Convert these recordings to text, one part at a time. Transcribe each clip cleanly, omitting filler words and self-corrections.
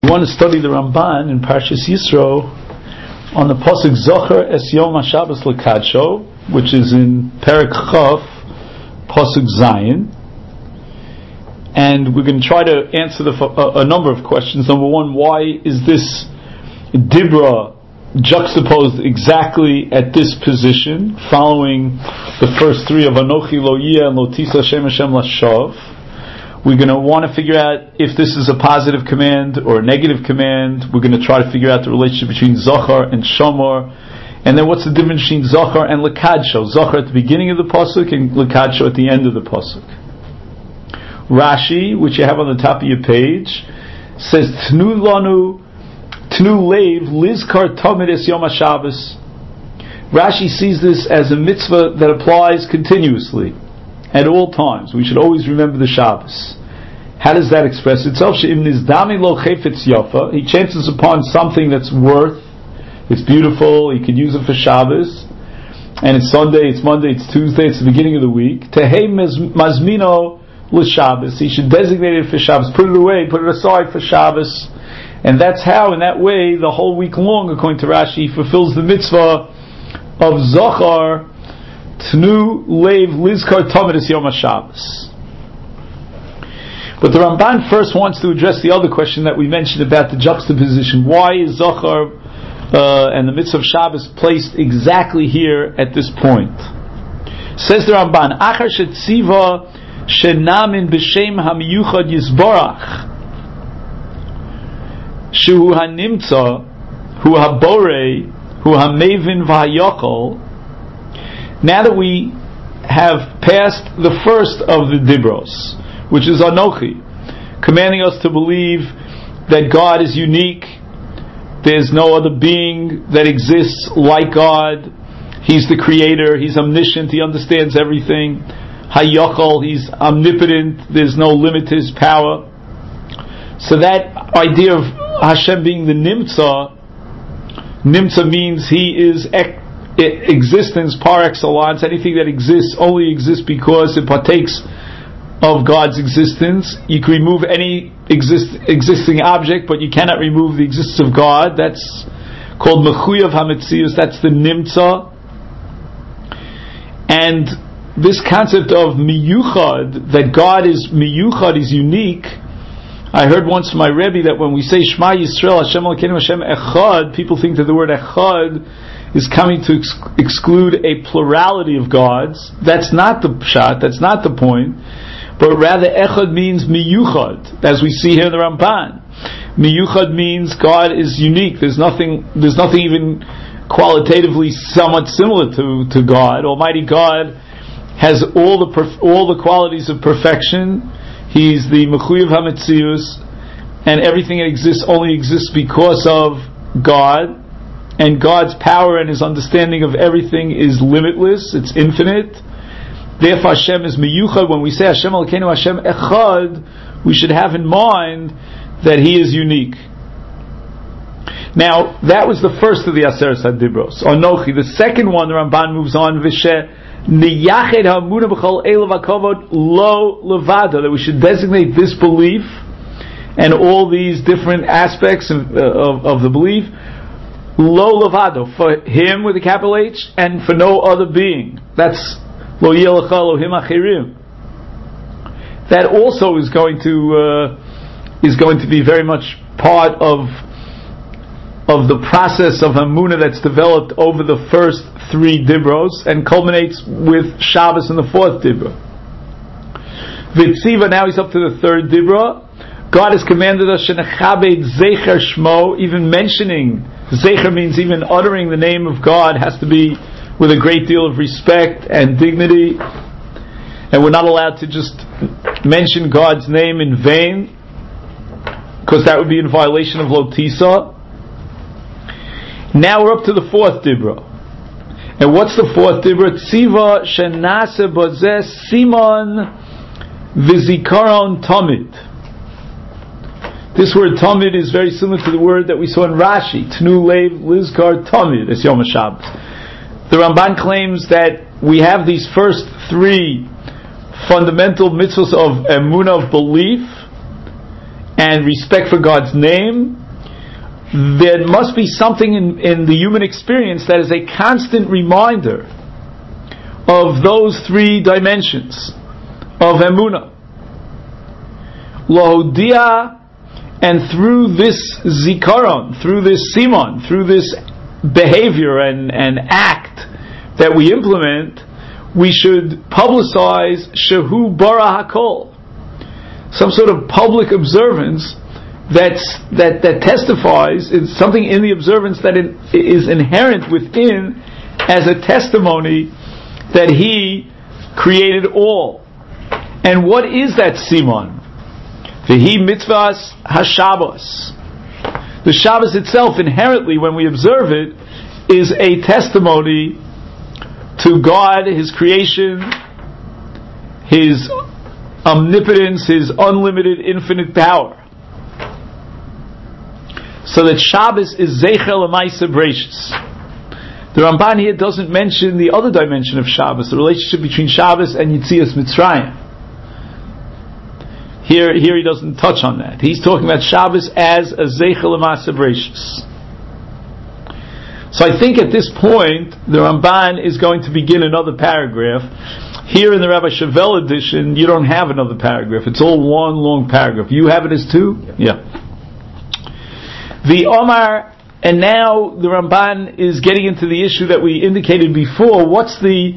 We want to study the Ramban in Parshas Yisro on the pasuk Zocher es Yom HaShabbos L'Kadsho, which is in Perek Chaf, pasuk Zayin, and we're going to try to answer a number of questions. Number one, why is this Dibra juxtaposed exactly at this position, following the first three of Anochi Lo Yeh and Lo Tisa Shem Hashem Lashav? We're going to want to figure out if this is a positive command or a negative command. We're going to try to figure out the relationship between Zochar and Shomor. And then what's the difference between Zochar and L'Kadsho? Zochar at the beginning of the pasuk and L'Kadsho at the end of the pasuk. Rashi, which you have on the top of your page, says Tnu Lanu Tnu Leiv Lizkar Tamid Es Yom HaShabbos. Rashi sees this as a mitzvah that applies continuously. At all times, we should always remember the Shabbos. How does that express itself? He chances upon something that's worth, it's beautiful, he could use it for Shabbos, and it's Sunday, it's Monday, it's Tuesday, it's the beginning of the week. Tehei mazmino l'Shabbos. He should designate it for Shabbos, put it away, put it aside for Shabbos, and that's how, in that way, the whole week long, according to Rashi, he fulfills the mitzvah of Zochar Tnu Leiv Lizkar Tamid Es Yom HaShabbos. But the Ramban first wants to address the other question that we mentioned about the juxtaposition. Why is Zochar and the mitzvah of Shabbos placed exactly here at this point? Says the Ramban, Achar Shetziva Shenamin B'Shem HaMiyuchad Yisborach Shu HaNimtza Hu HaBorei Hu HaMevin V'Hayokol. Now that we have passed the first of the Dibros, which is Anochi, commanding us to believe that God is unique, there's no other being that exists like God, He's the creator, He's omniscient, He understands everything, Hayokol, He's omnipotent, there's no limit to His power. So that idea of Hashem being the Nimtza means He is existence par excellence. Anything that exists only exists because it partakes of God's existence. You can remove any existing object, but you cannot remove the existence of God. That's called Mechuyav HaMetzius. That's the Nimtza. And this concept of Miyuchad, that God is Miyuchad, is unique. I heard once from my Rebbe that when we say Shema Yisrael Hashem Elokeinu Hashem Echad, people think that the word Echad is coming to exclude a plurality of gods. That's not the pshat, that's not the point, but rather Echad means miyuchad, as we see here in the Ramban. Miyuchad means God is unique. There's nothing even qualitatively somewhat similar to God. Almighty God has all the qualities of perfection. He's the Mechuyav HaMetzius, and everything that exists only exists because of God. And God's power and His understanding of everything is limitless, it's infinite. Therefore Hashem is miyuchad. When we say Hashem Elokeinu Hashem Echad, we should have in mind that He is unique. Now, that was the first of the Aseret HaDibros, Anochi. The second one, the Ramban moves on, Vishe Niyached HaMunah B'chol Elav HaKavod Lo Levada, that we should designate this belief and all these different aspects of the belief Lo Levado, for Him with a capital H, and for no other being. That's Lo Yeh Lecha Elohim Achirim. That also is going to be very much part of the process of Amunah that's developed over the first three Dibros and culminates with Shabbos in the fourth Dibra. Vitziva, now he's up to the third Dibra. God has commanded us Shenechabed Zecher Shmo, even mentioning Zecher means even uttering the name of God has to be with a great deal of respect and dignity, and we're not allowed to just mention God's name in vain, because that would be in violation of Lo Tisa. Now we're up to the fourth Dibra, and what's the fourth Dibra? Tziva Shenase Bozeh Simon Vizikaron Tamid. This word Tamid is very similar to the word that we saw in Rashi, Tnu Leiv Lizkar Tamid Es Yom HaShabbos. The Ramban claims that we have these first three fundamental mitzvahs of emunah, of belief, and respect for God's name, there must be something in the human experience that is a constant reminder of those three dimensions of Emunah. Lohodia, and through this zikaron, through this simon, through this behavior and act that we implement, we should publicize Shehu Bara Hakol, some sort of public observance that testifies, it's something in the observance that it is inherent within as a testimony that He created all. And what is that simon? V'hi mitzvahs haShabbos. The Shabbos itself, inherently, when we observe it, is a testimony to God, His creation, His omnipotence, His unlimited, infinite power. So that Shabbos is Zeicher L'Maaseh Bereishis. The Ramban here doesn't mention the other dimension of Shabbos, the relationship between Shabbos and Yetzias Mitzrayim. Here he doesn't touch on that. He's talking about Shabbos as a Zeicher L'Maaseh Bereishis. So I think at this point, the Ramban is going to begin another paragraph. Here in the Rabbi Chevelle edition, you don't have another paragraph. It's all one long paragraph. You have it as two? Yeah. The Omar, and now the Ramban is getting into the issue that we indicated before. What's the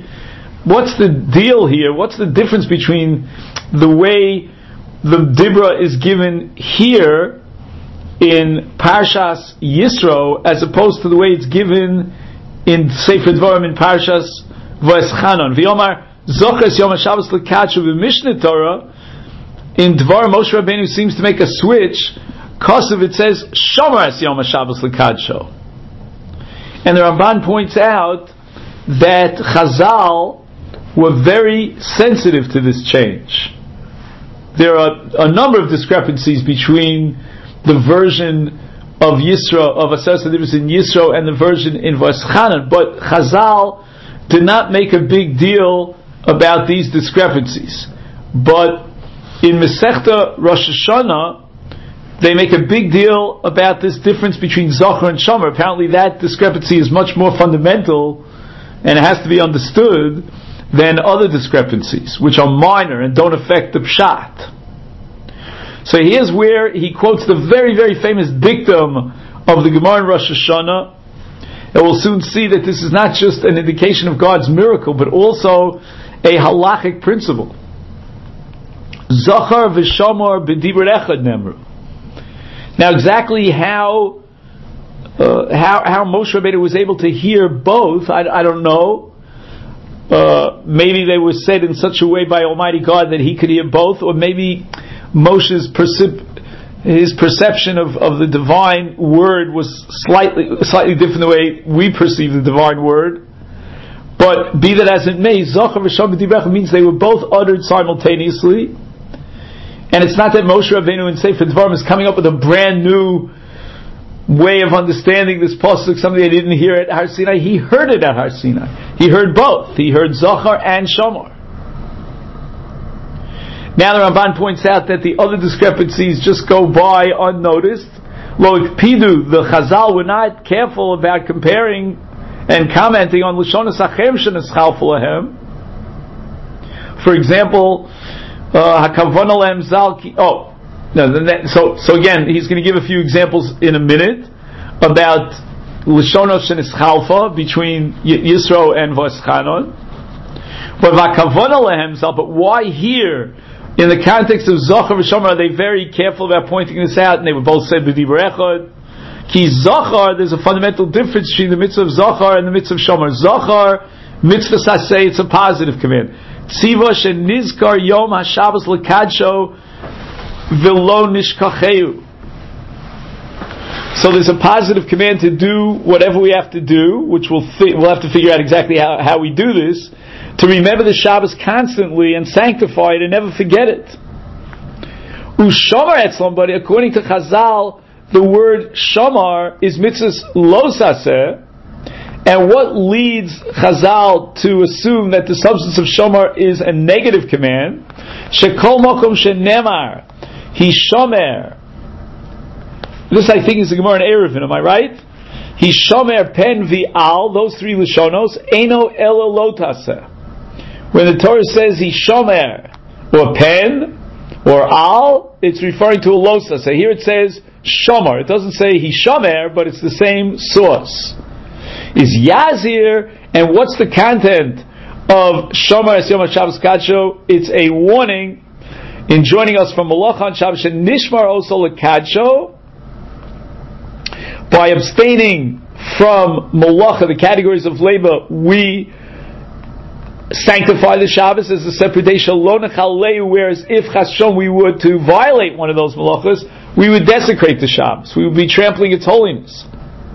deal here? What's the difference between the way the Dibra is given here in Parshas Yisro as opposed to the way it's given in Sefer Dvarim in Parshas V'eschanon? V'yomar Zochres Yom HaShabbos L'Kadsho v'Mishneh Torah. In Dvar Moshe Rabbeinu seems to make a switch. Kosev, it says Shomer Es Yom HaShabbos L'Kadsho. And the Ramban points out that Chazal were very sensitive to this change. There are a number of discrepancies between the version of Yisro, of Aseres HaDibros in Yisro, and the version in V'eschanan, but Chazal did not make a big deal about these discrepancies. But in Masechta Rosh Hashanah, they make a big deal about this difference between Zochar and Shomer. Apparently that discrepancy is much more fundamental and it has to be understood than other discrepancies, which are minor and don't affect the Pshat. So here's where he quotes the very, very famous dictum of the Gemara in Rosh Hashanah. And we'll soon see that this is not just an indication of God's miracle, but also a halachic principle. Zochar v'Shomer b'dibur echad nemru. Now exactly how Moshe Rabbeinu was able to hear both, I don't know. Maybe they were said in such a way by Almighty God that he could hear both, or maybe Moshe's his perception of the divine word was slightly different the way we perceive the divine word. But be that as it may, Zochar v'Shomer b'dibur echad means they were both uttered simultaneously. And it's not that Moshe Rabbeinu in Sefer Dvarim is coming up with a brand new way of understanding this pasuk, something they didn't hear at Har Sinai. He heard it at Har Sinai. He heard both. He heard Zochar and Shomer. Now the Ramban points out that the other discrepancies just go by unnoticed. Lo ikpidu, the Chazal were not careful about comparing and commenting on Lashonos Achem sheneschalfu lahem. For example, so again, he's going to give a few examples in a minute about Lashonos sheneschalfa between Yisro and V'eschanon. But why here, in the context of Zochar v'Shomer, are they very careful about pointing this out? And they were both said b'dibur echad. Ki Zochar, there's a fundamental difference between the mitzvah of Zochar and the mitzvah of Shomer. Zochar, mitzvah saseh, it's a positive command. Tziva shenizkar yom haShabbos l'kadsho v'lo nishkacheu. So there's a positive command to do whatever we have to do, which we'll have to figure out exactly how we do this, to remember the Shabbos constantly and sanctify it and never forget it. Ushamar etzlam, but according to Chazal, the word shamar is mitzvahs lo saseh. And what leads Chazal to assume that the substance of Shomer is a negative command? Shekol mokom shenemar, he shomer, This I think is the Gemara in Eruvin, am I right? He shomer pen v'al, those three Lashonos, Eino elo lo taseh. When the Torah says he shomer, or pen, or al, it's referring to a lo taseh. Here it says shomer. It doesn't say he shomer, but it's the same source. Is Yazir, and what's the content of shomer es yom Shabbos kadsho? It's a warning in joining us from Malacha on Shabbos and Nishmar also Lekadsho, by abstaining from Malacha, the categories of labor, we sanctify the Shabbos as a separate day, whereas if Chashon we were to violate one of those Malachas, we would desecrate the Shabbos. We would be trampling its holiness.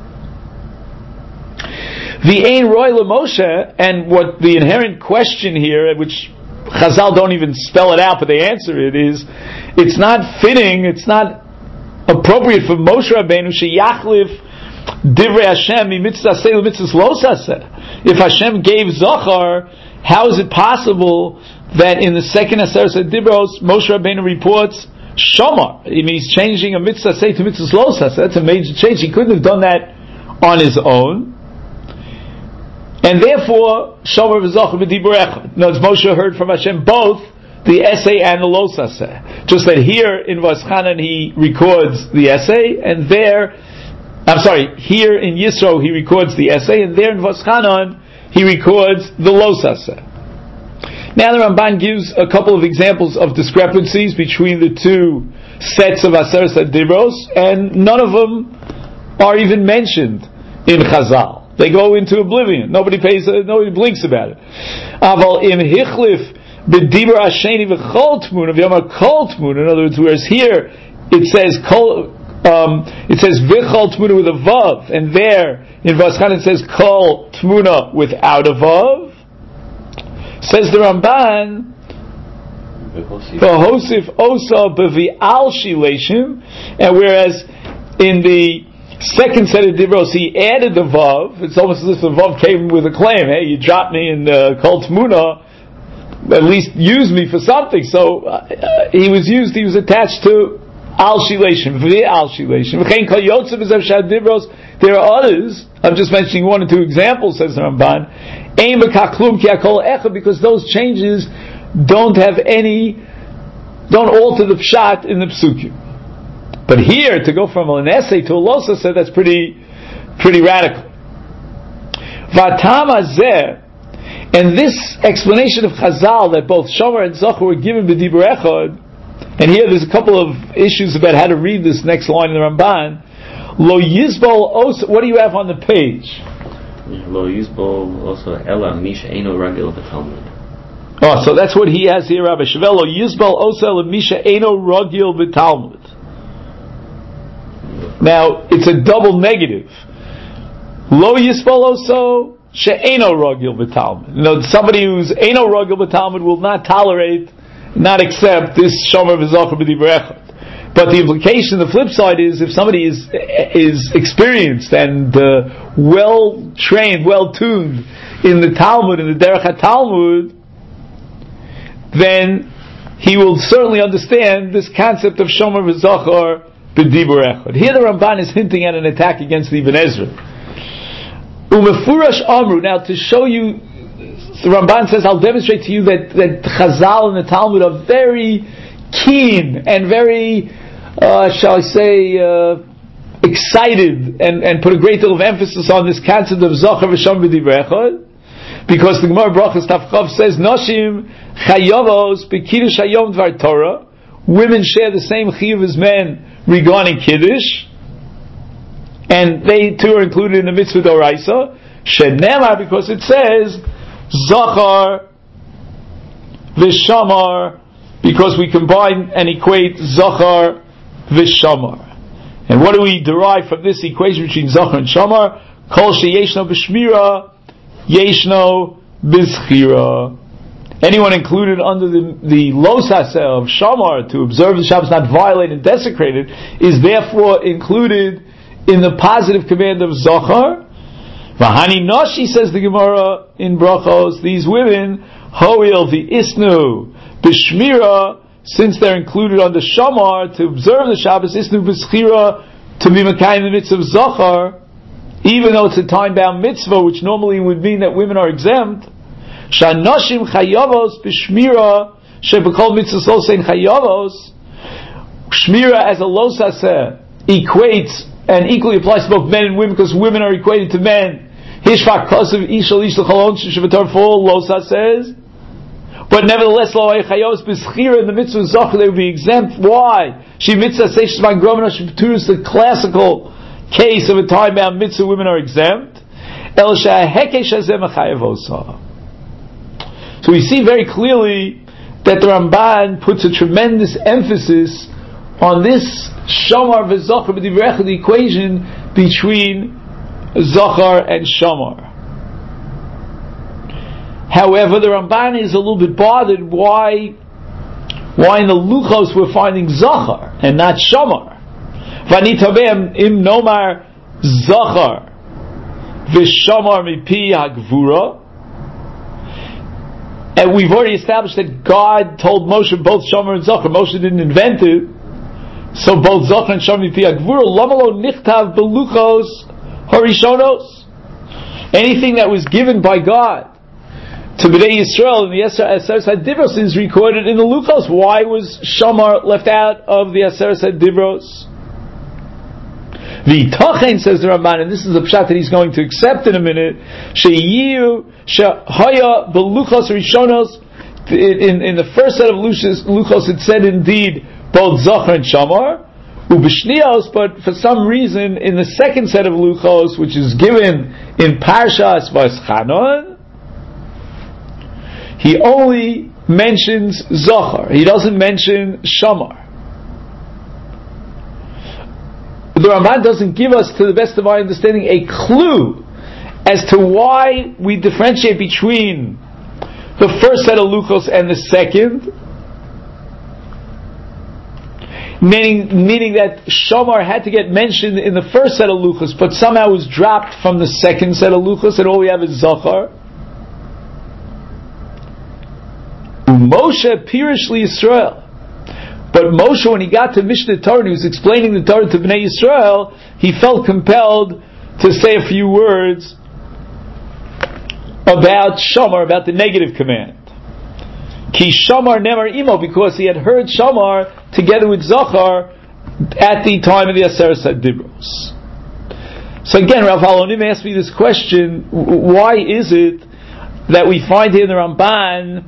The Ein Roy LaMoshe, and what the inherent question here, which Chazal don't even spell it out, but they answer it, is it's not fitting, it's not appropriate for Moshe Rabbeinu sheyachlif divrei Hashem mitzvah aseh l'mitzvah lo saseh. If Hashem gave Zohar, how is it possible that in the second Aseret Dibros Moshe Rabbeinu reports Shomar? I mean, he's changing a mitzvah aseh to mitzvah lo saseh. That's a major change. He couldn't have done that on his own. And therefore, Shomer v'zocher b'dibur echad. No, Moshe heard from Hashem both the essay and the lo saseh. Just that here in Vaschanan he records the essay, and here in Yisro he records the essay, and there in Vaschanan he records the lo saseh. Now the Ramban gives a couple of examples of discrepancies between the two sets of Aseret Dibros, and none of them are even mentioned in Chazal. They go into oblivion. Nobody blinks about it. Aval im hichlif b'dibur asheni v'chol tmun of yomar kol tmun. In other words, whereas here it says kol, it says v'chol tmuna with a vav, and there in Vaschan it says kol tmuna without a vav. Says the Ramban, v'hosif osa b'vi'al shileshim, and whereas in the second set of Dibros, he added the Vav. It's almost as if the Vav came with a claim. Hey, you dropped me in Kol Tmuna, at least use me for something. So he was attached to Al Shileshim, Al Shileshim. There are others, I'm just mentioning one or two examples, says the Ramban, because those changes don't alter the pshat in the psukim. But here, to go from an essay to a lo saseh, that's pretty radical. Vatam hazeh, and this explanation of Chazal that both Shomer and Zohar were given b'dibur echad, and here there's a couple of issues about how to read this next line in the Ramban. Lo yizbol osa, what do you have on the page? Lo yizbol osa ela misha eino ragil b'talmud. Oh, so that's what he has here, Rabbi Shavel. Lo yizbol osa ela misha eino ragil b'talmud. Now, it's a double negative. Lo yisbol oso she'eno ragil b'talmud. You know, somebody who's eno ragil b'talmud will not tolerate, not accept this shomer v'zocher b'dibur echad. But the implication, the flip side is, if somebody is experienced and well trained, well tuned in the Talmud, in the Derech HaTalmud, then he will certainly understand this concept of shomer v'zocher b'dibur echad. Here the Ramban is hinting at an attack against the Ibn Ezra. Umefurash amru. Now, to show you, the Ramban says, I'll demonstrate to you that Chazal and the Talmud are very keen and very, shall I say, excited and put a great deal of emphasis on this concept of Zocher v'Shomer b'dibur echad, because the Gemara Brachas Tafchav says, Noshim chayavos b'kiddush hayom dvar Torah. Women share the same chiyuv as men regarding Kiddush, and they too are included in the mitzvah d'oraisa. Shenemar, because it says Zachar v'Shamar, because we combine and equate Zachar v'Shamar. And what do we derive from this equation between Zachar and Shamar? Kol sheyeshno b'shmira, yeshno b'zchira. Anyone included under the lo saseh of Shamar, to observe the Shabbos, not violate and desecrate it, is therefore included in the positive command of Zohar. V'hani noshi, says the Gemara in Brachos, these women, hoil v'isnu b'shmira, since they're included under Shamar, to observe the Shabbos, isnu b'schira, to be Mekayim the mitzvah of Zachar, even though it's a time-bound mitzvah, which normally would mean that women are exempt, Shanoshim chayavos b'shmira shebekol mitzvah sosein chayavos, shmira as a losaseh equates and equally applies to both men and women, because women are equated to men. Hishvak kosev ishal ishal chalon sheshevatar full losaseh. But nevertheless, lo chayavos b'schira in the mitzvah of Zachar they would be exempt. Why? She mitzvah seishes man gromena shebeturus, the classical case of a time-bound mitzvah, women are exempt. El shehekesh hazeh mechayavosa. So we see very clearly that the Ramban puts a tremendous emphasis on this Shamar v'Zachar b'divrei echad, the equation between Zachar and Shamar. However, the Ramban is a little bit bothered why in the Luchos we're finding Zachar and not Shamar. V'anitabem im nomar Zachar v'Shamar mipi hagvura. And we've already established that God told Moshe both Shamar and Zachar. Moshe didn't invent it. So both Zachar and Shamar mipi hagvura. Lamalo nichtav beluchos harishonos. Anything that was given by God to Bnei Yisrael in the Aseret HaDivros is recorded in the Luchos. Why was Shamar left out of the Aseret HaDivros? V'itachen, says the Ramban, and this is the pshat that he's going to accept in a minute, she'yiu she'haya beluchos rishonos, in the first set of Luchos it said indeed both Zachar and Shamar, ub'shnios, but for some reason in the second set of Luchos, which is given in Parshas Vayischanon, he only mentions Zachar. He doesn't mention Shamar. The Ramban doesn't give us, to the best of my understanding, a clue as to why we differentiate between the first set of Luchos and the second. Meaning that Shamar had to get mentioned in the first set of Luchos, but somehow was dropped from the second set of Luchos, and all we have is Zachar. Moshe Pirish Yisrael. But Moshe, when he got to Mishneh Torah and he was explaining the Torah to Bnei Yisrael, he felt compelled to say a few words about Shamar, about the negative command. Ki Shamar Nemar Imo, because he had heard Shamar together with Zachar at the time of the Aseret HaDibros. So again, Rav Halonim asked me this question: why is it that we find here in the Ramban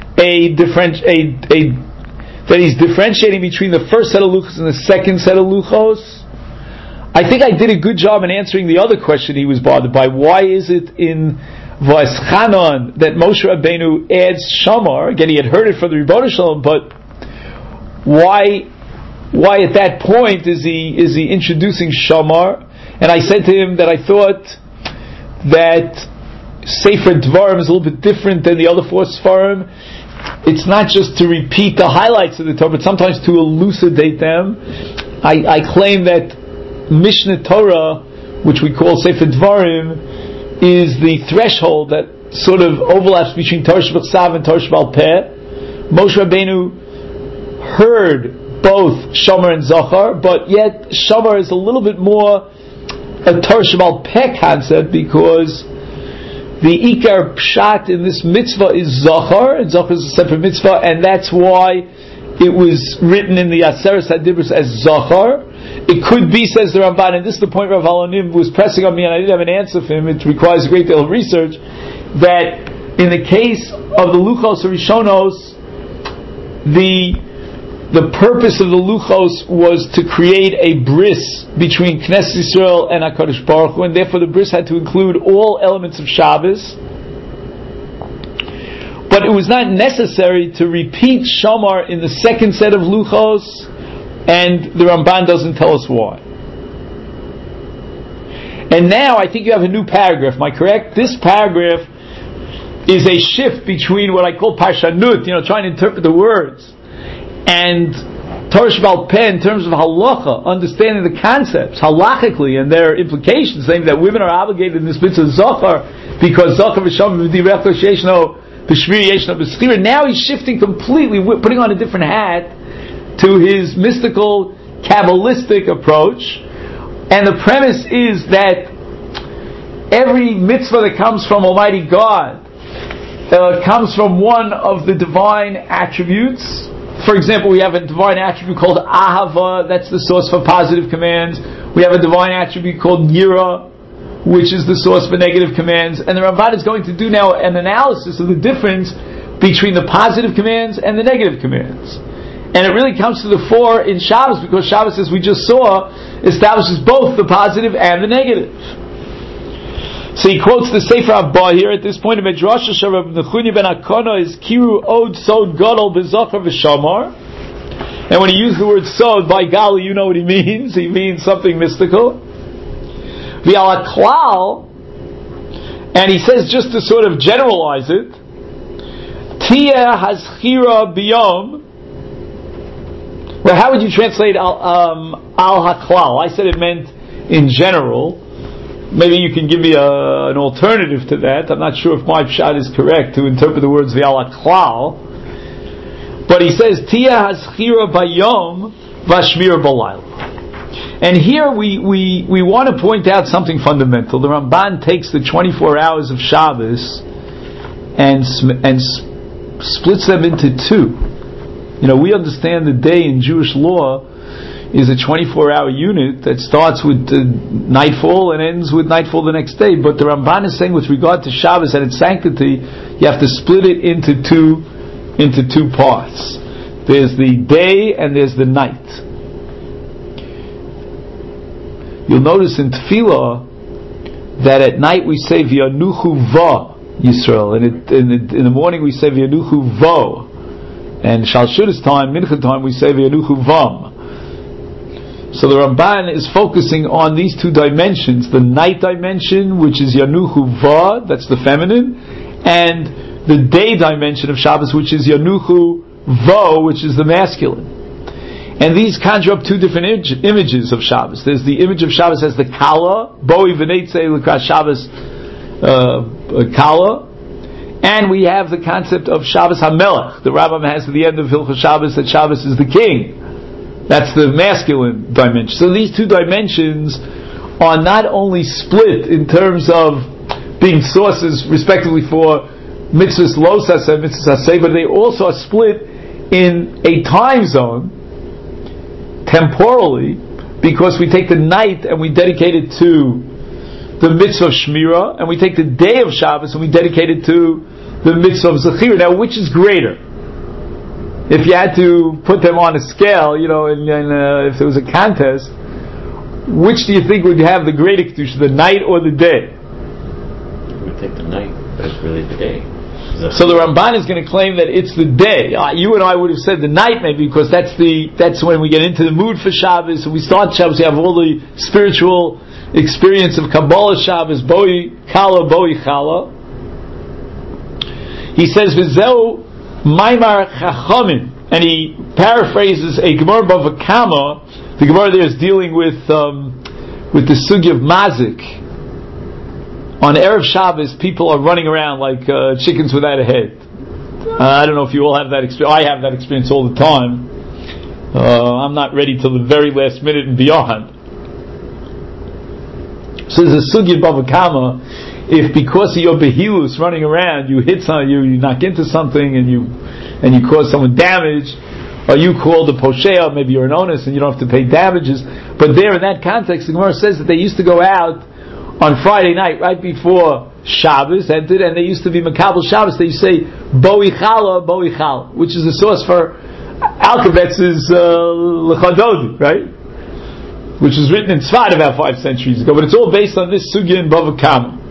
that he's differentiating between the first set of Luchos and the second set of Luchos? I think I did a good job in answering the other question he was bothered by. Why is it in Vayischanon that Moshe Rabbeinu adds Shamar? Again, he had heard it from the Rebbeinu Shalom, but why at that point is he introducing Shamar? And I said to him that I thought that Sefer Dvarim is a little bit different than the other four Sfarim. It's not just to repeat the highlights of the Torah, but sometimes to elucidate them. I claim that Mishneh Torah, which we call Sefer Dvarim, is the threshold that sort of overlaps between Torah Shebachsav and Torah Shebal Peh. Moshe Rabbeinu heard both Shamar and Zachar, but yet Shamar is a little bit more a Torah Shebal Peh concept, because the Ikar Pshat in this mitzvah is Zachar, and Zachar is a separate mitzvah, and that's why it was written in the Aseret HaDibros as Zachar. It could be, says the Ramban, and this is the point Rav Halonim was pressing on me, and I didn't have an answer for him, it requires a great deal of research, that in the case of the Luchos Rishonos, the purpose of the Luchos was to create a bris between Knesset Yisrael and HaKadosh Baruch Hu, and therefore the bris had to include all elements of Shabbos. But it was not necessary to repeat Shamar in the second set of Luchos, and the Ramban doesn't tell us why. And now I think you have a new paragraph, am I correct? This paragraph is a shift between what I call Parshanut, trying to interpret the words, and Torah Shebal Peh in terms of halacha, understanding the concepts halachically and their implications, saying that women are obligated in this mitzvah Zachar because Zachar v'Shamar v'divrei echad sheyeshno b'shmir yeshno b'schira. Now he's shifting completely, putting on a different hat to his mystical, Kabbalistic approach, And the premise is that every mitzvah that comes from Almighty God comes from one of the divine attributes. For example, we have a divine attribute called Ahava, that's the source for positive commands. We have a divine attribute called Yira, which is the source for negative commands. And the Ramban is going to do now an analysis of the difference between the positive commands and the negative commands. And it really comes to the fore in Shabbos, because Shabbos, as we just saw, establishes both the positive and the negative. So he quotes the Sefer Abba here at this point. Medrash Rav Nechuni ben Akana is Kiru Od Sod Gadol B'Zachar V'Shamar. And when he used the word Sod, by golly, you know what he means. He means something mystical. V'al Klal, and he says, just to sort of generalize it, Tia Hazchira Biyom. Well, how would you translate al haklal? I said it meant in general. Maybe you can give me an alternative to that. I'm not sure if my pshat is correct to interpret the words v'al haklal. But he says tia haschira bayom vashmir balayla. And here we want to point out something fundamental. The Ramban takes the 24 hours of Shabbos and splits them into two. You know, we understand the day in Jewish law is a 24-hour unit that starts with nightfall and ends with nightfall the next day. But the Ramban is saying, with regard to Shabbos and its sanctity, you have to split it into two parts. There's the day and there's the night. You'll notice in Tefillah that at night we say V'yanuchu va Yisrael, and in the morning we say V'yanuchu vo. And Shalshudas time, Mincha time, we say V'yanuchu vam. So the Ramban is focusing on these two dimensions: the night dimension, which is Yanuchu va, that's the feminine, and the day dimension of Shabbos, which is Yanuchu vo, which is the masculine. And these conjure up two different images of Shabbos. There's the image of Shabbos as the Kala, Boi v'neitzei l'kas Shabbos Kala, and we have the concept of Shabbos HaMelech. The Rambam has at the end of Hilchos Shabbos that Shabbos is the king. That's the masculine dimension. So these two dimensions are not only split in terms of being sources respectively for mitzvahs lo saseh and mitzvahs saseh, but they also are split in a time zone, temporally, because we take the night and we dedicate it to the mitzvah of Shmirah, and we take the day of Shabbos and we dedicate it to the mitzvah of Zechira. Now, which is greater? If you had to put them on a scale, you know, and if there was a contest, which do you think would have the greater kedusha, the night or the day? We take the night, but it's really the day. So the Ramban is going to claim that it's the day. You and I would have said the night, maybe, because that's when we get into the mood for Shabbos. And we start Shabbos, we have all the spiritual experience of Kabbalah Shabbos, Boi Kala, Boi Chala. He says, V'zeu Maimar Chachamim, and he paraphrases a Gemara Bava Kama. The Gemara there is dealing with the sugi of Mazik. On Erev Shabbos, people are running around like chickens without a head. I don't know if you all have that experience. I have that experience all the time. I'm not ready till the very last minute and beyond. So there's a sugi of Bava Kama. If because of your behilus running around, you hit something, you knock into something, and you cause someone damage, or you called a poshea, maybe you're an onus and you don't have to pay damages. But there, in that context, the Gemara says that they used to go out on Friday night, right before Shabbos ended, and they used to be Makabel Shabbos. They used to say Boi Chala, which is the source for Alkavetz's L'Chadodi, right? Which was written in Tzfat about 5 centuries ago, but it's all based on this sugya in Bava Kama.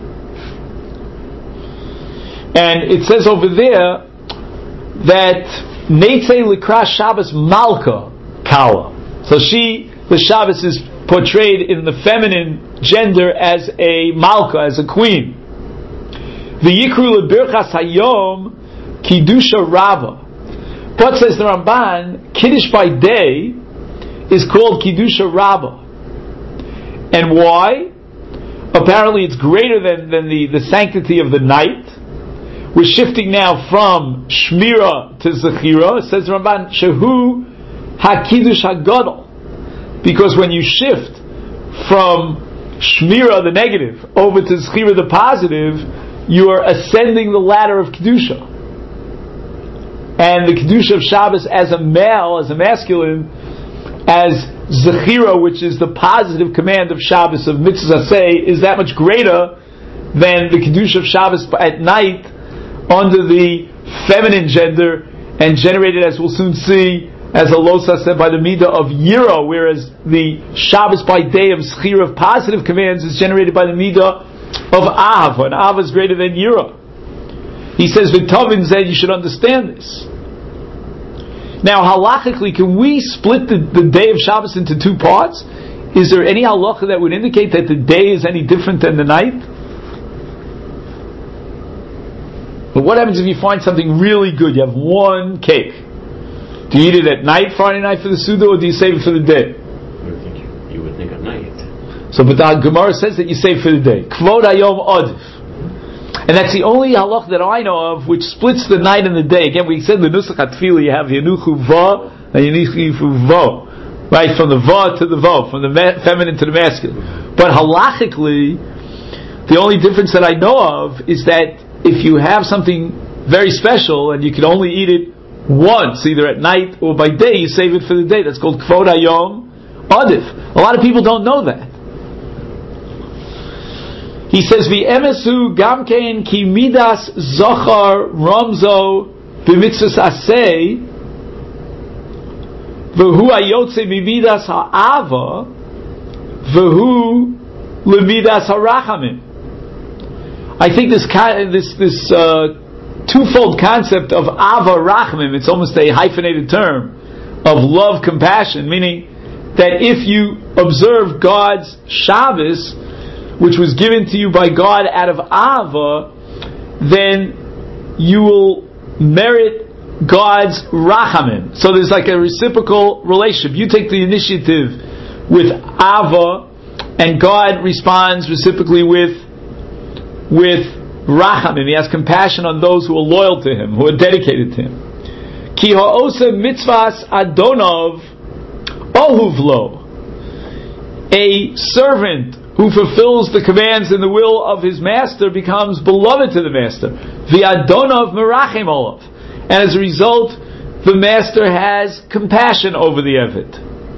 And it says over there that Neitzei L'Kras Shabbos Malka Kala. So the Shabbos is portrayed in the feminine gender as a Malka, as a queen. V'yikru L'Birchas Hayom Kiddusha Rava. But says the Ramban, Kiddush by day is called Kiddusha Rabbah. And why? Apparently it's greater than the sanctity of the night. We're shifting now from Shmira to Zechira. Says the Ramban, Shehu HaKiddush HaGadol. Because when you shift from Shmira, the negative, over to Zechira, the positive, you are ascending the ladder of Kedusha. And the Kedusha of Shabbos as a male, as a masculine, as Zechira, which is the positive command of Shabbos, of Mitzvah Aseh, is that much greater than the Kedusha of Shabbos at night under the feminine gender and generated, as we'll soon see, as a losa said by the midah of Yira, whereas the Shabbos by day of Zechira, of positive commands, is generated by the midah of Ahava, and Ahava is greater than Yira. He says, V'tovin zeh, you should understand this. Now, halachically, can we split the day of Shabbos into two parts? Is there any halacha that would indicate that the day is any different than the night? But what happens if you find something really good? You have one cake. Do you eat it at night, Friday night for the Suda, or do you save it for the day? You would think at night. So, but the Gemara says that you save for the day. Kvod hayom odif. And that's the only halach that I know of which splits the night and the day. Again, we said the Nusach HaTfilah, you have Yenuchu Va and Yenuchu Vo. Right, from the Va to the Vo, from the feminine to the masculine. But halachically, the only difference that I know of is that if you have something very special and you can only eat it once, either at night or by day, you save it for the day. That's called Kvod Hayom Adif. A lot of people don't know that. He says, V'emesu gamkein ki midas zochar ramzo b'mitzvus aseh v'hu ayotze b'midas ha'ava v'hu l'midas ha'rachamim. I think this twofold concept of ava rachamim, it's almost a hyphenated term of love, compassion, meaning that if you observe God's Shabbos, which was given to you by God out of ava, then you will merit God's rachamim. So there's like a reciprocal relationship. You take the initiative with ava, and God responds reciprocally with rachamim. He has compassion on those who are loyal to Him, who are dedicated to Him. Ki ha'ose mitzvahs adonov ohuvlo. A servant who fulfills the commands and the will of his master becomes beloved to the master. V'adonov merachim olav. And as a result, the master has compassion over the Eved.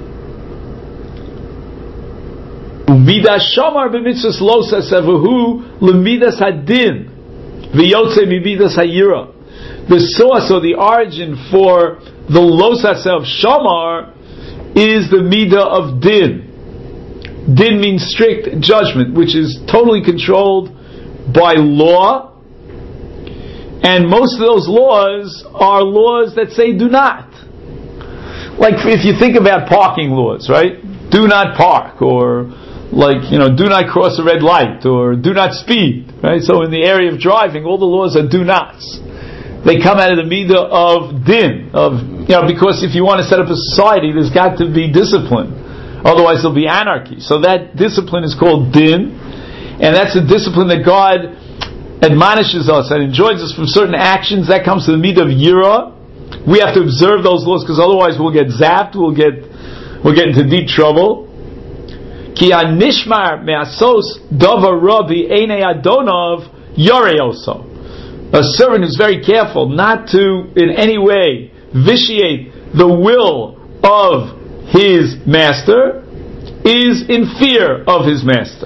Umidas shamar b'mitzvahs losa sevahu l'midas hadin v'yotze midas hayira. The source or the origin for the losas of shamar is the midah of din. Din means strict judgment, which is totally controlled by law, and most of those laws are laws that say do not. Like if you think about parking laws, right? Do not park, or do not cross a red light, or do not speed, right? So in the area of driving, all the laws are do nots. They come out of the midah of din, because if you want to set up a society, there's got to be discipline. Otherwise there'll be anarchy. So that discipline is called din, and that's the discipline that God admonishes us and enjoins us from certain actions. That comes to the midah of yira. We have to observe those laws, because otherwise we'll get zapped, we'll get into deep trouble. Ki anishmar me'asos davar rabbi einei adonov yoreoso. A servant who's very careful not to in any way vitiate the will of his master is in fear of his master.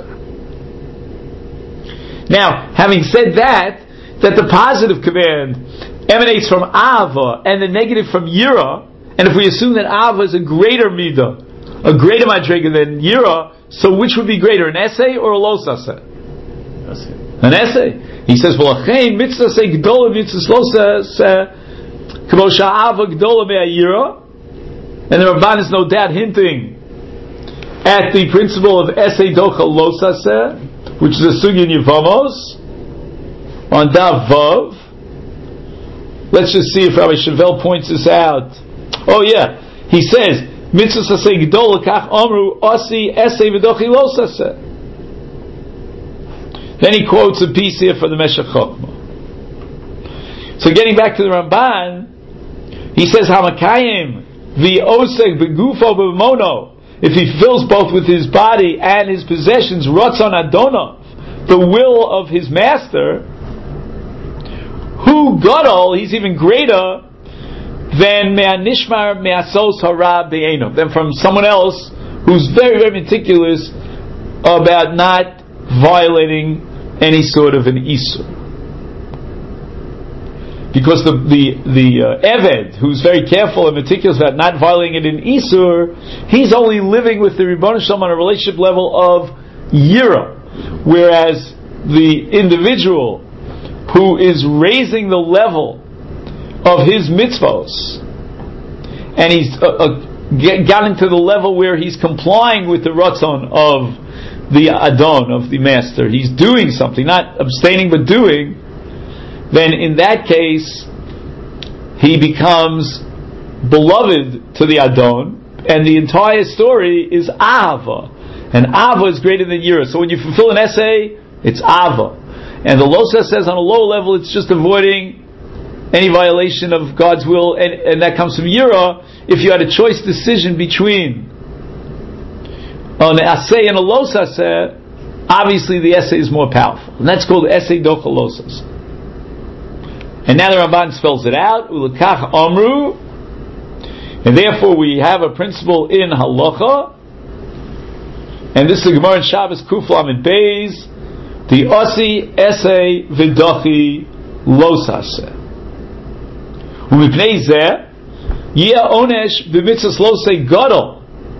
Now, having said that the positive command emanates from Ava and the negative from Yira, and if we assume that Ava is a greater midah, a greater madrega than Yira, so which would be greater, an essay or a los aseh? An essay. He says, "V'lachein mitzvah say gdola mitzvah los aseh k'mo sha'ava gdola me'ayira." And the Ramban is no doubt hinting at the principle of essay docha los aseh, which is a sugi in Yevamos on Dav Vav. Let's just see if Rabbi Chevelle points this out. Oh yeah, he says mitzvah saseh gdola kach amru asi essay v'dochi los aseh. Then he quotes a piece here for the Meshech Chochmah. So getting back to the Ramban, he says Hamakayim v'osek begufo b'mono if he fulfills both with his body and his possessions, Ratzon Adonov, the will of his master, who Gadol, he's even greater than Me'anishmar Me'asos Hara Be'enov, than from someone else who's very, very meticulous about not violating any sort of an Isur. Because the Eved, who's very careful and meticulous about not violating an Isur, he's only living with the Ribbon Shalom on a relationship level of Yira, whereas the individual who is raising the level of his mitzvos, and he's gotten to the level where he's complying with the ratzon of the Adon, of the master, he's doing something, not abstaining but doing, then in that case he becomes beloved to the Adon, and the entire story is Ahava, and Ahava is greater than Yira. So when you fulfill an essay, it's Ahava, and the Losa says on a low level it's just avoiding any violation of God's will, and that comes from Yira. If you had a choice decision between an assay and a Losa assay, obviously the essay is more powerful, and that's called essay dochalosas. And now the Ramban spells it out, Ulekach Amru, and therefore we have a principle in Halacha, and this is the Gemara in Shabbos Kuf Lamed Beis, the Osi Essay V'Dachi Losase. U'mipnei zeh, Yeh Onesh B'mitzvos Losei Gadol.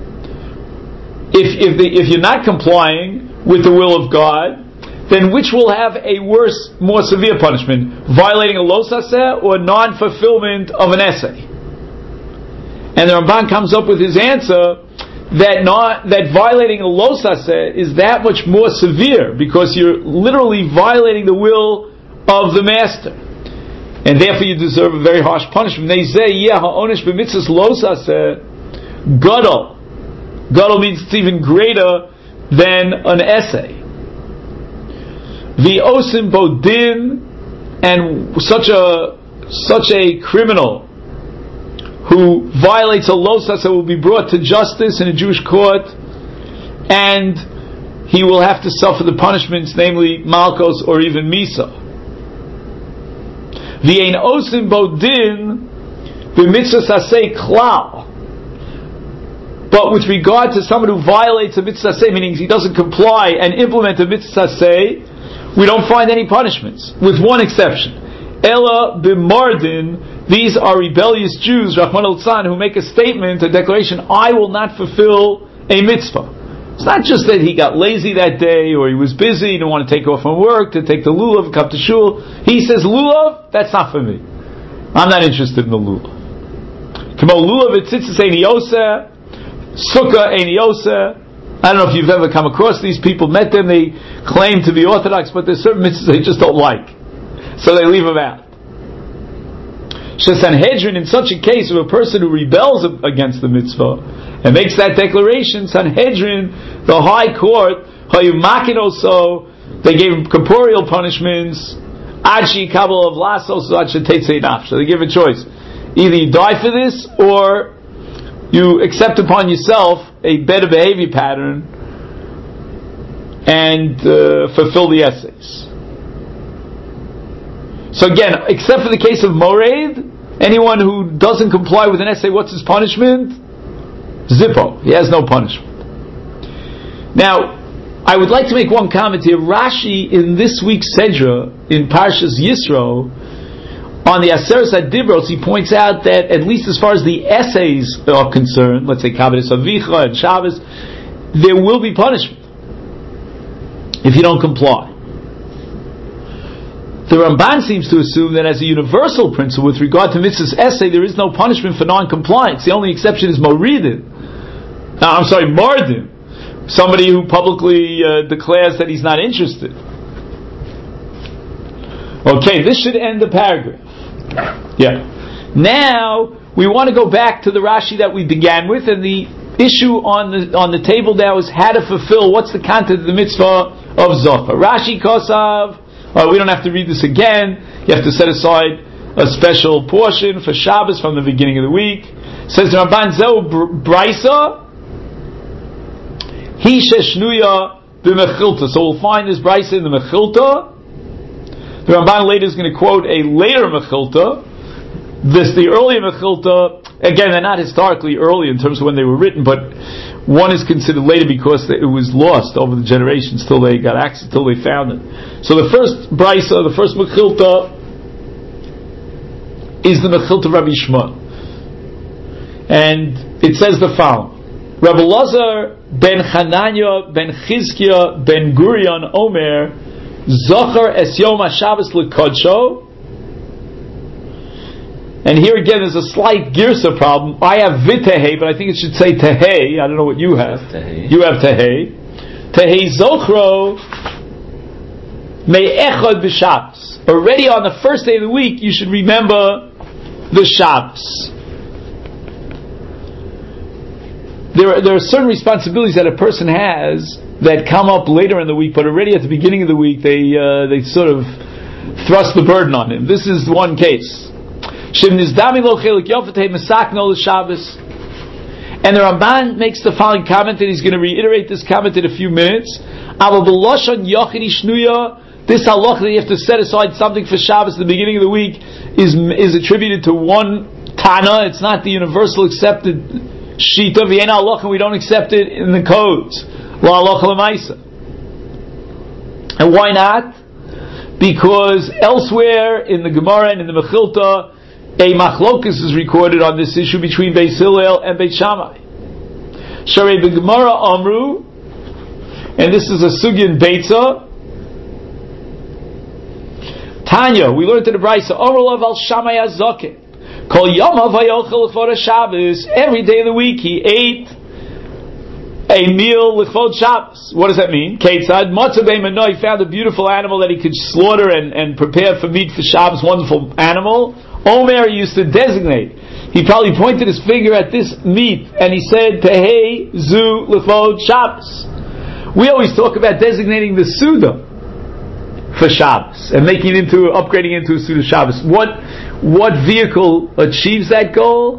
If you're not complying with the will of God, then which will have a worse, more severe punishment? Violating a los aseh or non-fulfillment of an essay? And the Ramban comes up with his answer that violating a los aseh is that much more severe because you're literally violating the will of the master, and therefore you deserve a very harsh punishment. They say, "Yeah, ha'onesh b'mitzvos los aseh gadol." Gadol means it's even greater than an essay. The osim bodin, and such a criminal who violates a los aseh will be brought to justice in a Jewish court, and he will have to suffer the punishments, namely malchos or even misa. The ein osim bodin b'mitzvos aseh klal. But with regard to someone who violates a mitzvah aseh, meaning he doesn't comply and implement a mitzvah aseh, we don't find any punishments, with one exception. Ella b'mardin, these are rebellious Jews, Rahman al-Tzan, who make a statement, a declaration, I will not fulfill a mitzvah. It's not just that he got lazy that day, or he was busy, he didn't want to take off from work, to take the lulav, come to shul. He says, lulav, that's not for me. I'm not interested in the lulav. Kamo lulav etzitzis eini yoseh, sukkah eini yoseh. I don't know if you've ever come across these people, met them, they claim to be Orthodox, but there's certain mitzvahs they just don't like. So they leave them out. Sanhedrin, in such a case of a person who rebels against the mitzvah and makes that declaration, Sanhedrin, the high court, also, they gave him corporeal punishments, Adshi Kabul of Lasos, so they give a choice. Either you die for this, or you accept upon yourself a better behavior pattern and fulfill the essays. So again, except for the case of Mored, anyone who doesn't comply with an essay, what's his punishment? Zippo. He has no punishment. Now, I would like to make one comment here. Rashi, in this week's Sedra, in Parshas Yisro, on the Aseres HaDibros, he points out that at least as far as the essays are concerned, let's say Kavod Avicha and Shabbos, there will be punishment if you don't comply. The Ramban seems to assume that as a universal principle with regard to mitzvah's essay, there is no punishment for non-compliance. The only exception is Mardin. Somebody who publicly declares that he's not interested. Okay, this should end the paragraph. Yeah. Now we want to go back to the Rashi that we began with, and the issue on the table now is how to fulfill. What's the content of the mitzvah of Zochar? Rashi Kosav. We don't have to read this again. You have to set aside a special portion for Shabbos from the beginning of the week. It says the Ramban Zeu Brisa He sheshnuya b'mechilta. So we'll find this brisa in the Mechilta. The Ramban later is going to quote a later Mechilta. The earlier Mechilta, again, they're not historically early in terms of when they were written, but one is considered later because it was lost over the generations till they got access, till they found it. So the first brisa, the first Mechilta, is the Mechilta Rabbi Shmuel, and it says the following: Rabbi Lazar ben Chananya ben Chizkiya ben Gurion Omer Zocher es Yom HaShabbos l'Kodsho. And here again there's a slight girsa problem. I have vitehe, but I think it should say tehei. I don't know what you have. You have tehei. Tehei Zochro me'echad b'Shabbos. Already on the first day of the week you should remember the Shabbos. There are certain responsibilities that a person has that come up later in the week, but already at the beginning of the week they sort of thrust the burden on him. This is one case. And the Ramban makes the following comment, and he's going to reiterate this comment in a few minutes. This halach that you have to set aside something for Shabbos at the beginning of the week is attributed to one Tana. It's not the universal accepted Shita v'yein halach, and we don't accept it in the codes. La halach l'maisa. And why not? Because elsewhere in the Gemara and in the Mechilta, a machlokus is recorded on this issue between Beis Hillel and Beit Shammai. Sharei b'Gemara Amru, and this is a sugya in Beitza. Tanya, we learned in the Brisa, Orlav al Shammai Azokin. Kol Yamav Hayochel L'chvod Shabbos. Every day of the week he ate a meal L'chvod Shabbos. What does that mean? Keitzad Matzah Beimano. He found a beautiful animal that he could slaughter and prepare for meat for Shabbos. Wonderful animal. Omer used to designate. He probably pointed his finger at this meat and he said, Tehei Zu L'chvod Shabbos. We always talk about designating the Suda for Shabbos and upgrading into a Suda Shabbos. What vehicle achieves that goal?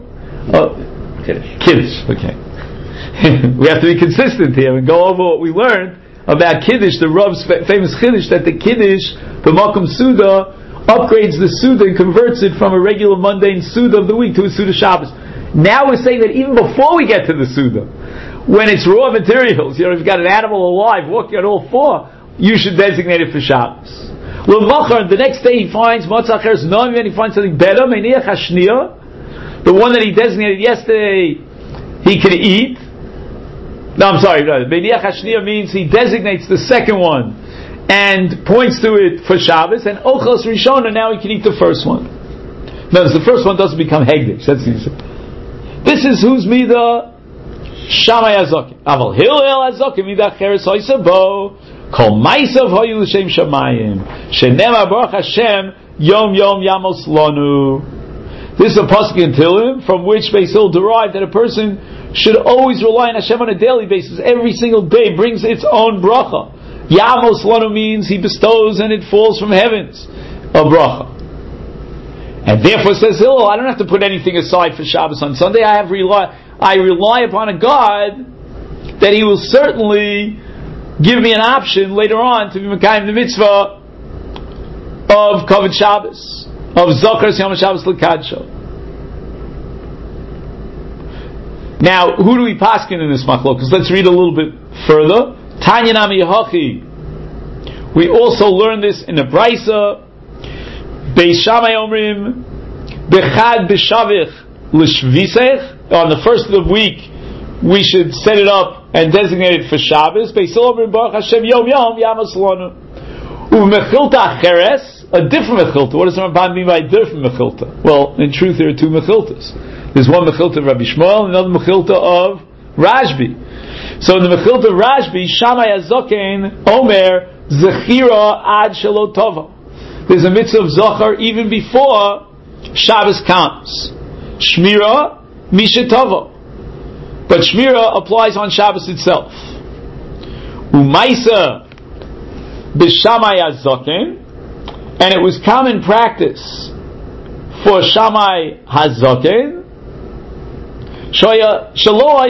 Kiddush. Okay. We have to be consistent here and go over what we learned about Kiddush, the Rav's famous Kiddush, that the Kiddush, the Makom Suda, upgrades the Suda and converts it from a regular mundane Suda of the week to a Suda Shabbos. Now we're saying that even before we get to the Suda, when it's raw materials, if you've got an animal alive walking on all four, you should designate it for Shabbos. The next day he finds Matzacher's Noam, and he finds something better, Meniach Hashniya, the one that he designated yesterday he could eat. No, I'm sorry. Meniach Hashniya means he designates the second one and points to it for Shabbos, and Ochos Rishona, now he can eat the first one. Notice the first one doesn't become Hegdish. That's easy. This is whose midah? Shammai Azokim. Aval Hillel Azokim midah Cheres Hoysabo. Kol Maisav Hoyu L'Shem Shamayim. Shenema Baruch Hashem Yom Yom Yamos Lanu. This is a pasuk in Tehillim from which Beis Hillel derived that a person should always rely on Hashem on a daily basis. Every single day brings its own bracha. Yamos Lanu means he bestows and it falls from heavens. A bracha. And therefore says Hillel, I don't have to put anything aside for Shabbos on Sunday. I rely upon a God that He will certainly give me an option later on to be Mekayim the mitzvah of Kavod Shabbos, of Zochar Yom Shabbos L'Kadsho. Now, who do we paskin in this machlokus? Let's read a little bit further. Tanya Nami Yehochi. We also learn this in the Brisa. Beis Shammai Omrim Bechad B'Shavich L'Shvisech. On the first of the week, we should set it up and designate it for Shabbos. Beis Hillel Omrim Baruch Hashem Yom Yom Yamos Lanu. U'Mechilta Acheres, a different Mechilta. What does the Ramban mean by a different Mechilta? Well, in truth, there are two Mechiltas. There's one Mechilta of Rabbi Shmuel and another Mechilta of Rashbi. So in the Mechilta of Rashbi, Shammai Azoken Omer Zechira Ad Shelo Tova. There's a mitzvah of Zochar even before Shabbos comes. Shmira Misha Tova. But Shmira applies on Shabbos itself. Umaisa B'Shammai Azoken, and it was common practice for Shammai Hazoken Shaloaya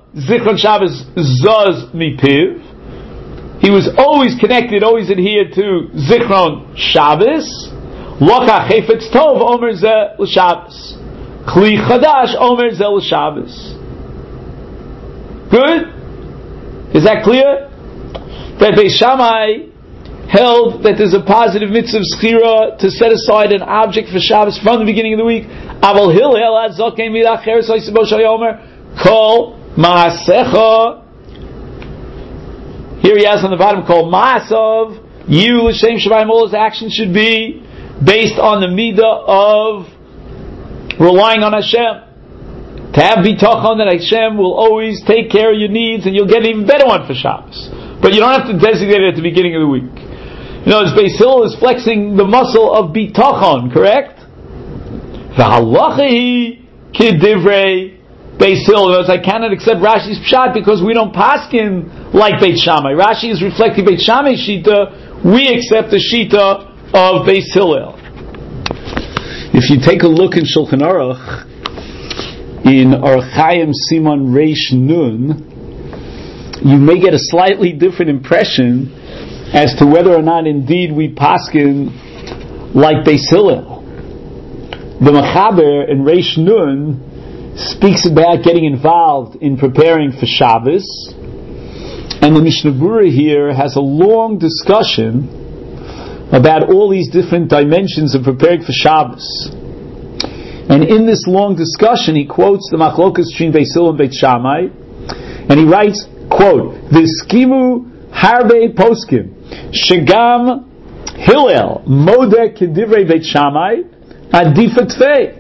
Zichron Shabbos Zaz Mipiv. He was always connected, always adhered to Zichron Shabbos. Locha Chefetz Tov Omer Zeh L'Shabbos. Kli Chadash Omer Zeh L'Shabbos. Good? Is that clear? That Beis Shammai held that there's a positive mitzvah of schira to set aside an object for Shabbos from the beginning of the week. Aval Hillel ad Zokei Midach Cheres Oisebo Shal Yomer Kol Maasecha. Here he has on the bottom called Maasav. You L'Shem Shamayim, all his actions should be based on the midah of relying on Hashem. To have bitachon that Hashem will always take care of your needs, and you'll get an even better one for Shabbos. But you don't have to designate it at the beginning of the week. You know, as Beis Hillel is flexing the muscle of bitachon, correct? V'halachi kidivrei Beis Hillel. I cannot accept Rashi's pshat because we don't paskin like Beit Shammai. Rashi is reflecting Beit Shammai's shita. We accept the shita of Beis Hillel. If you take a look in Shulchan Aruch, in Orach Chaim Siman Reish Nun, you may get a slightly different impression as to whether or not indeed we paskin like Beis Hillel. The Mechaber in Reish Nun speaks about getting involved in preparing for Shabbos, and the Mishnah Berurah here has a long discussion about all these different dimensions of preparing for Shabbos. And in this long discussion, he quotes the Machlokas between Beis Hillel and Beit Shammai, and he writes, quote, "V'skimu harbe poskim shegam Hillel modeh kedivrei Beit Shammai adifat tfei."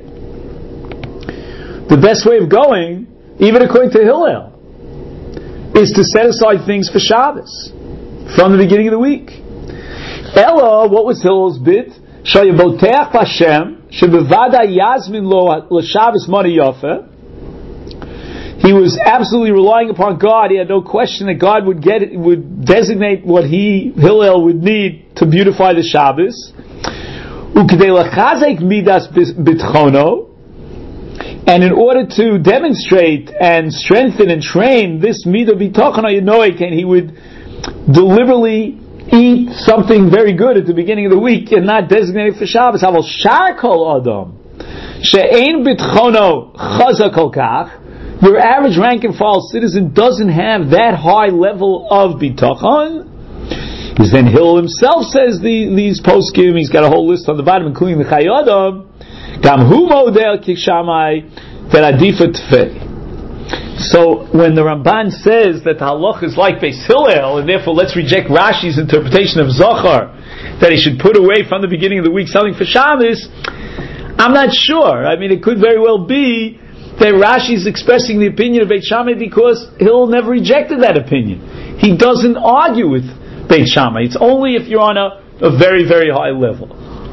The best way of going, even according to Hillel, is to set aside things for Shabbos from the beginning of the week. Ella, what was Hillel's bit? Shayaboteach Hashem shebevada yazmin lo l'Shabbos mani yafa. He was absolutely relying upon God. He had no question that God would designate what Hillel would need to beautify the Shabbos. Ukdei lachazek midas bitchono. And in order to demonstrate and strengthen and train this midah bitachon haynoik, and he would deliberately eat something very good at the beginning of the week and not designate it for Shabbos. Haval shar kol adam she'ein bitchono chazak kol kach. Your average rank and file citizen doesn't have that high level of bitachon. Because then Hillel himself says these poskim. He's got a whole list on the bottom, including the Chayei Adam. Gam hu model kishamai that adifat tfei. So when the Ramban says that the halach is like Beis Hillel, and therefore let's reject Rashi's interpretation of Zohar that he should put away from the beginning of the week something for Shabbos, I'm not sure. I mean, it could very well be that Rashi is expressing the opinion of Beit Shammai because Hillel never rejected that opinion. He doesn't argue with Beit Shammai. It's only if you're on a very, very high level.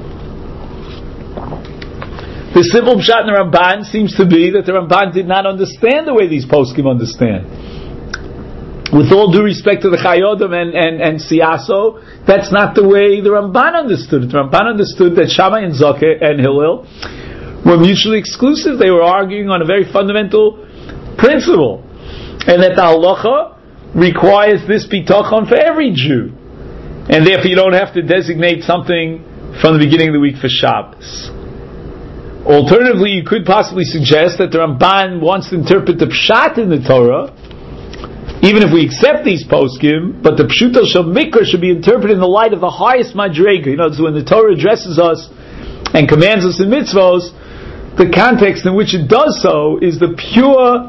The simple pshat in the Ramban seems to be that the Ramban did not understand the way these poskim understand. With all due respect to the Chayei Adam and Siaso, that's not the way the Ramban understood it. The Ramban understood that Shammai and Zakeh and Hillel were mutually exclusive. They were arguing on a very fundamental principle, and that the halacha requires this bitachon for every Jew, and therefore you don't have to designate something from the beginning of the week for Shabbos. Alternatively, you could possibly suggest that the Ramban wants to interpret the pshat in the Torah, even if we accept these poskim, but the pshuto shel mikra should be interpreted in the light of the highest madrega. You know, so when the Torah addresses us and commands us in mitzvos, the context in which it does so is the pure,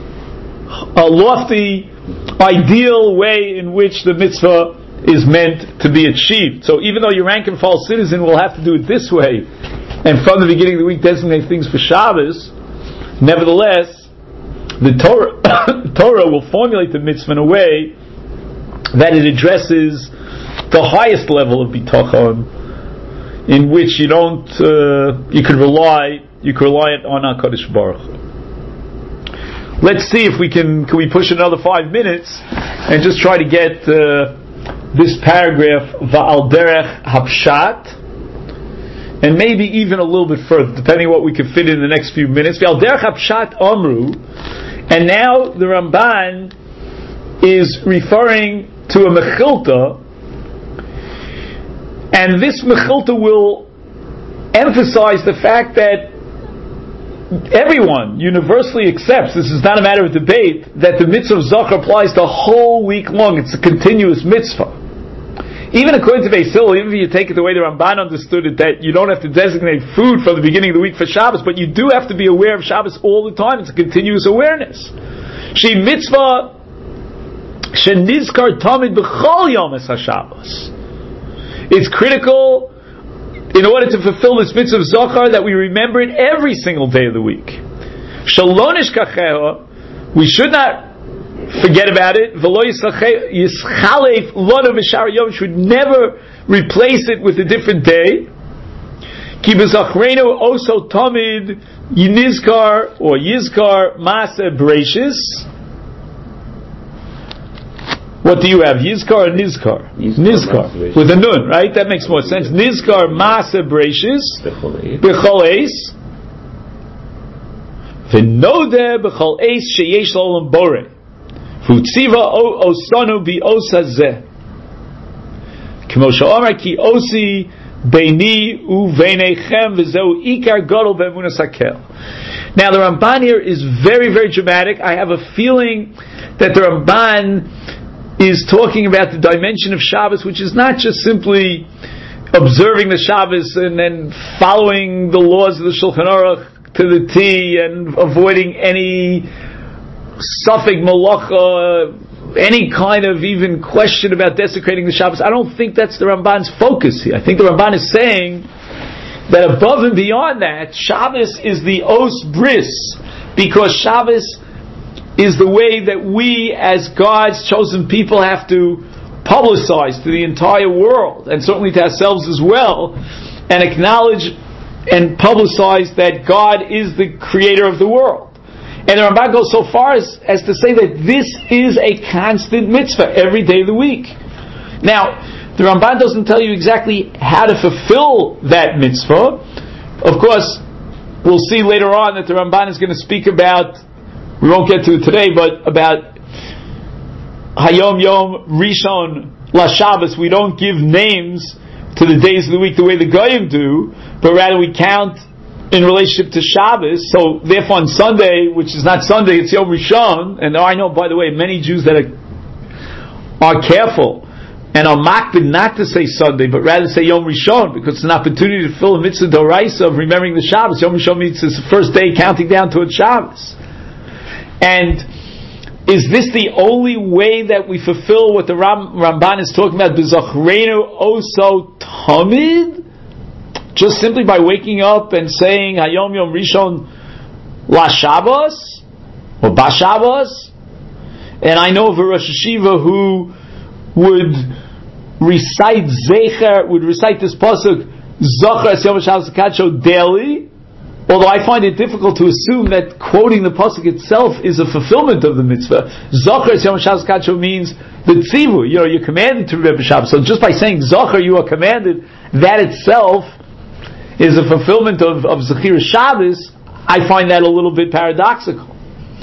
lofty, ideal way in which the mitzvah is meant to be achieved. So even though your rank and file citizen will have to do it this way, and from the beginning of the week designate things for Shabbos, nevertheless, the Torah will formulate the mitzvah in a way that it addresses the highest level of bitachon, in which you could rely on HaKadosh Baruch Hu. Let's see if we can we push another 5 minutes and just try to get this paragraph Va'al derech hapshat, and maybe even a little bit further, depending on what we can fit in the next few minutes. V'al derech hapshat amru, And now the Ramban is referring to a Mechilta, and this Mechilta will emphasize the fact that everyone universally accepts, this is not a matter of debate, that the mitzvah of Zachar applies the whole week long. It's a continuous mitzvah. Even according to Beis Hillel, even if you take it the way the Ramban understood it, that you don't have to designate food from the beginning of the week for Shabbos, but you do have to be aware of Shabbos all the time. It's a continuous awareness. She mitzvah shenizkar tamid b'chol yom es HaShabbos. It's critical in order to fulfill this mitzvah of Zachar that we remember it every single day of the week. Shalom nishkacheha, we should not forget about it. V'lo yischalef lonu b'shar yom, should never replace it with a different day. Ki b'zachrenu oso tamid yinizkar or yizkar maaseh bereishis. What do you have? Yizkar or Nizkar? Nizkar. With a nun, right? That makes more sense. Nizkar Maaseh Bereishis B'chol Eis V'nodeh B'chol Eis Sheyesh L'olam Boreh V'utziva Osanu B'os Hazeh K'mo she'omar Ki Osi Beini U'veinechem V'zeu Ikar Gadol B'emunas Hakel. Now the Ramban here is very, very dramatic. I have a feeling that the Ramban is talking about the dimension of Shabbos, which is not just simply observing the Shabbos and then following the laws of the Shulchan Aruch to the T and avoiding any suffix malacha, any kind of even question about desecrating the Shabbos. I don't think that's the Ramban's focus here. I think the Ramban is saying that above and beyond that, Shabbos is the os bris, because Shabbos is the way that we as God's chosen people have to publicize to the entire world, and certainly to ourselves as well, and acknowledge and publicize that God is the creator of the world. And the Ramban goes so far as to say that this is a constant mitzvah every day of the week. Now, the Ramban doesn't tell you exactly how to fulfill that mitzvah. Of course, we'll see later on that the Ramban is going to speak about, we won't get to it today, but about Hayom Yom Rishon La Shabbos. We don't give names to the days of the week the way the Goyim do, but rather we count in relationship to Shabbos. So therefore on Sunday, which is not Sunday, it's Yom Rishon, and I know, by the way, many Jews that are careful and are makbid not to say Sunday, but rather say Yom Rishon, because it's an opportunity to fulfill a mitzvah d'oraisa of remembering the Shabbos. Yom Rishon means it's the first day counting down towards Shabbos. And is this the only way that we fulfill what the Ramban is talking about? B'zachrenu oso tamid? Just simply by waking up and saying Hayom Yom Rishon La Shabbos or Ba Shabbos? And I know of a Rosh Hashiva who would recite Zecher, would recite this pasuk Zachar Es Yom Shabbos Kadsho daily. Although I find it difficult to assume that quoting the pasuk itself is a fulfillment of the mitzvah. Zachar es Yom Shabbos Kadsho means the tzivu. You're commanded to remember Shabbos. So just by saying Zachar, you are commanded, that itself is a fulfillment of Zechira Shabbos. I find that a little bit paradoxical.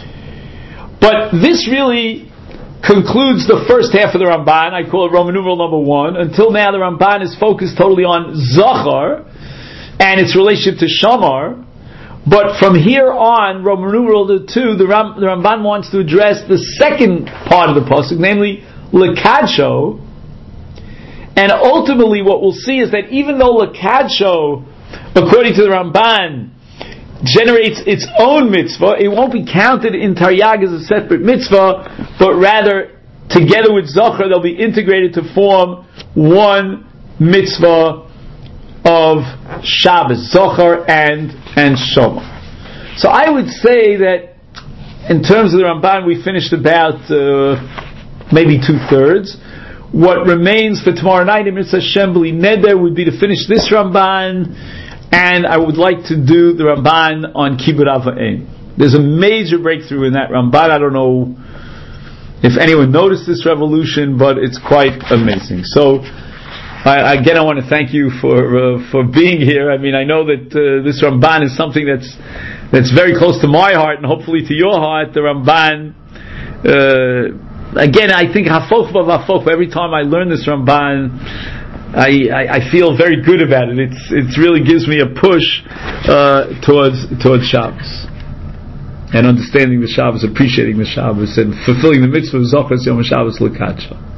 But this really concludes the first half of the Ramban. I call it Roman numeral number 1. Until now, the Ramban is focused totally on Zachar and its relationship to Shamar. But from here on, Roman numeral 2, the Ramban wants to address the second part of the pasuk, namely Lekadsho. And ultimately, what we'll see is that even though Lekadsho, according to the Ramban, generates its own mitzvah, it won't be counted in Taryag as a separate mitzvah, but rather, together with Zachar, they'll be integrated to form one mitzvah of Shabbos, Zachar and Shomer. So I would say that in terms of the Ramban, we finished about maybe 2/3. What remains for tomorrow night in Mitzvah Hashem B'li Neder would be to finish this Ramban, and I would like to do the Ramban on Kibbud Av V'Em. There's a major breakthrough in that Ramban. I don't know if anyone noticed this revolution, but it's quite amazing. So I want to thank you for being here. I mean, I know that this Ramban is something that's that's very close to my heart and hopefully to your heart, the Ramban. Again, I think hafok v'hafok. Every time I learn this Ramban, I feel very good about it. It really gives me a push towards Shabbos and understanding the Shabbos, appreciating the Shabbos, and fulfilling the mitzvah of Zochas Yom Shabbos L'Kadsha.